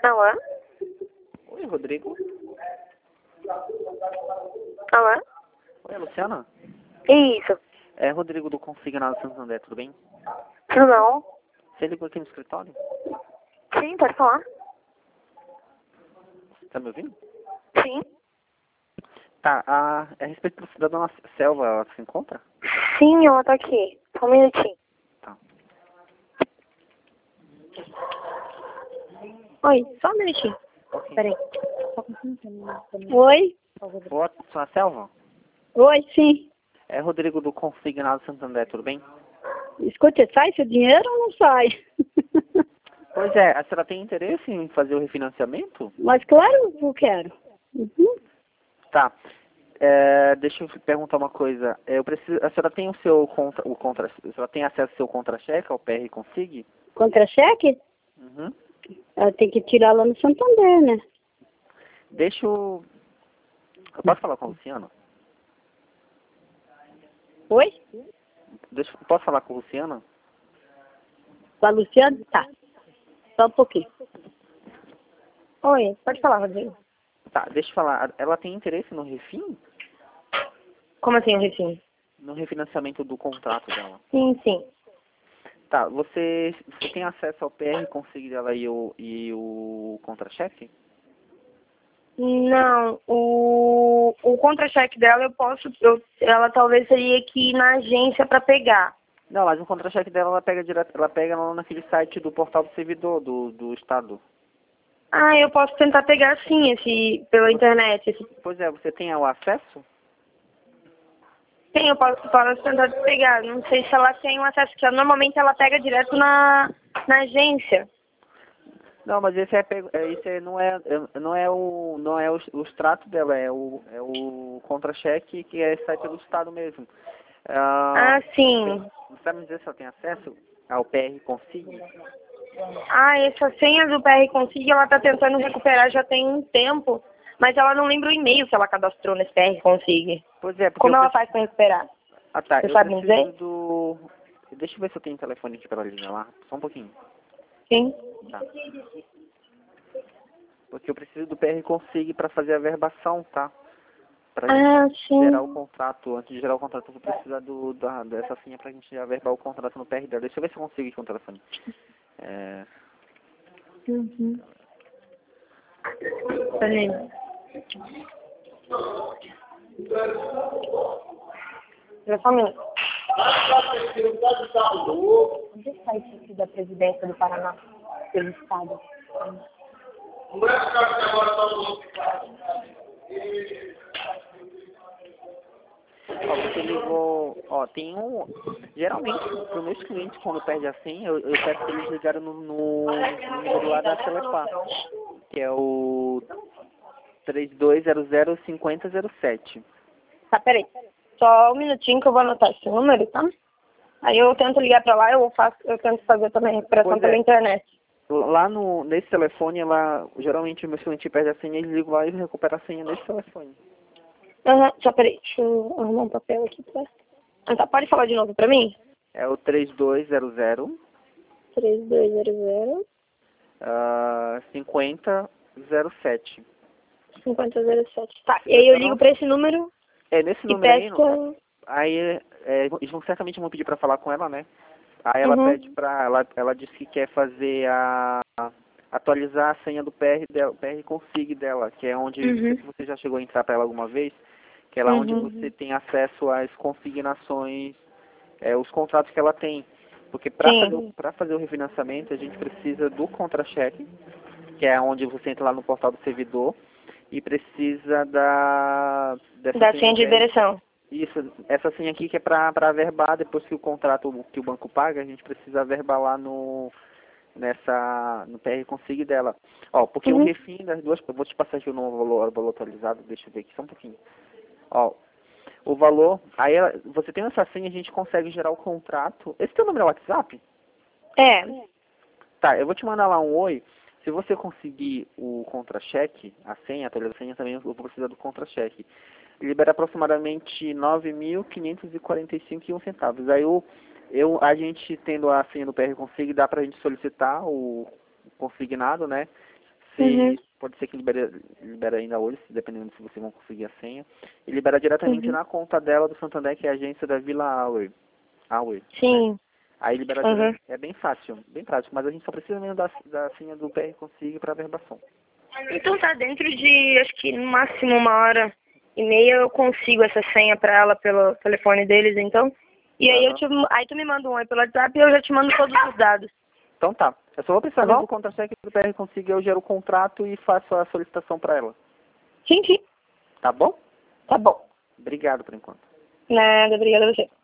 Alô? Oi, Rodrigo. Alô? Oi, Luciana. Isso. É Rodrigo do Consignado Santander, tudo bem? Tudo bom? Você ligou aqui no escritório? Sim, pode falar? Tá me ouvindo? Sim. Tá, a respeito da dona Selva, ela se encontra? Sim, ela tá aqui. Só um minutinho. Tá. Oi, só um minutinho. Ok. Peraí. Oi? Boa, sua Selva? Oi, sim. É Rodrigo do Consignado Santander, tudo bem? Escute, sai seu dinheiro ou não sai? Pois é, a senhora tem interesse em fazer o refinanciamento? Mas claro que eu quero. Uhum. Tá. Deixa eu perguntar uma coisa. Eu preciso, a senhora tem a senhora tem acesso ao seu contra-cheque, ao PR Consig? Contra-cheque? Uhum. Ela tem que tirar lá no Santander, né? Deixa eu posso falar com a Luciana? Oi? Posso falar com a Luciana? Com a Luciana? Tá. Só um pouquinho. Oi, pode falar, Rodrigo. Tá, deixa eu falar. Ela tem interesse no refim? Como assim, Refim? No refinanciamento do contrato dela? Sim, sim. Tá, você tem acesso ao PR Consig dela e o contra-cheque? Não, o contra-cheque dela ela talvez teria que ir na agência para pegar. Não, mas o contra-cheque dela ela pega direto, ela pega lá naquele site do portal do servidor do Estado. Ah, eu posso tentar pegar sim, pela internet. Pois é, você tem o acesso? Sim, eu posso tentar pegar. Não sei se ela tem o acesso, que normalmente ela pega direto na agência. Não, mas não é o extrato dela, é o contra-cheque que é site do Estado mesmo. Ah, sim. Você sabe me dizer se ela tem acesso ao PR Consig? Ah, essa senha do PR Consig ela tá tentando recuperar já tem um tempo, mas ela não lembra o e-mail que ela cadastrou nesse PR Consig. Pois é, porque Como ela faz para recuperar? Ah, tá, Você eu sabe me preciso dizer? do... Deixa eu ver se eu tenho telefone aqui para ligar lá, só um pouquinho. Sim. Tá. Porque eu preciso do PR Consig para fazer a verbação, tá? Pra Ah, gente gerar o sim. contrato. Antes de gerar o contrato, eu vou precisar dessa senha pra gente já verbar o contrato no PR dela. Deixa eu ver se eu consigo aqui com o telefone. É... Uhum. Peraí. Só um minuto. Onde está isso aqui da presidência do Paraná? Pelo Estado. Ó, você ligou... Ó, tem um... Geralmente, para os meus clientes, quando perde a senha, eu peço que eles ligaram no número lá da Telepar, que é o 3200-5007. Tá, peraí. Só um minutinho que eu vou anotar esse número, tá? Aí eu tento ligar pra lá, eu tento fazer também a recuperação Pois pela é. internet. Lá nesse telefone, geralmente os meus clientes perdem a senha, eles ligam lá e recuperam a senha nesse telefone. Aham, só peraí, deixa eu arrumar um papel aqui, tá? Ah, tá, pode falar de novo pra mim? É o 3200 3200 5007. 5007. Tá, e aí eu Eu ligo não, pra esse número nesse e número aí, peço que... aí eles certamente vão pedir para falar com ela, né? Aí ela Uhum, pede ela disse que quer fazer atualizar a senha do PR dela, PR Consig dela, que é onde, não sei uhum, se você já chegou a entrar para ela alguma vez, que é lá onde você uhum. tem acesso às consignações, os contratos que ela tem. Porque Sim, para fazer o refinanciamento, a gente precisa do contra-cheque, que é onde você entra lá no portal do servidor, e precisa dessa da senha senha do de PR. direção. Isso, essa senha aqui que é para verbar, depois que o contrato que o banco paga, a gente precisa verbar lá no PR Consig dela. Ó, porque o Uhum. refim das duas, eu vou te passar aqui o novo valor atualizado, deixa eu ver aqui só um pouquinho. Ó, o valor, aí você tem essa senha, a gente consegue gerar o contrato. Esse teu número é WhatsApp? É. Tá, eu vou te mandar lá um oi. Se você conseguir o contra-cheque, a senha, atualizar a senha também, eu vou precisar do contra-cheque. Libera aproximadamente 9.545,01 centavos. Aí a gente tendo a senha do PR Consig, dá pra gente solicitar o consignado, né? pode ser que libere ainda hoje, dependendo se vocês vão conseguir a senha. E libera diretamente na conta dela do Santander, que é a agência da Vila Auer. Sim. Né? Aí libera é bem fácil, bem prático, mas a gente só precisa mesmo da senha do PR Consigue para averbação. Então tá, dentro de, acho que no máximo 1h30 eu consigo essa senha pra ela pelo telefone deles, então. E aí aí tu me manda um oi pelo WhatsApp e eu já te mando todos os dados. Então tá. Eu só vou precisar Tá bom? do contra-cheque do PR Consiga, eu gero o contrato e faço a solicitação para ela. Sim, sim. Tá bom? Tá bom. Obrigado por enquanto. Nada, obrigada a você.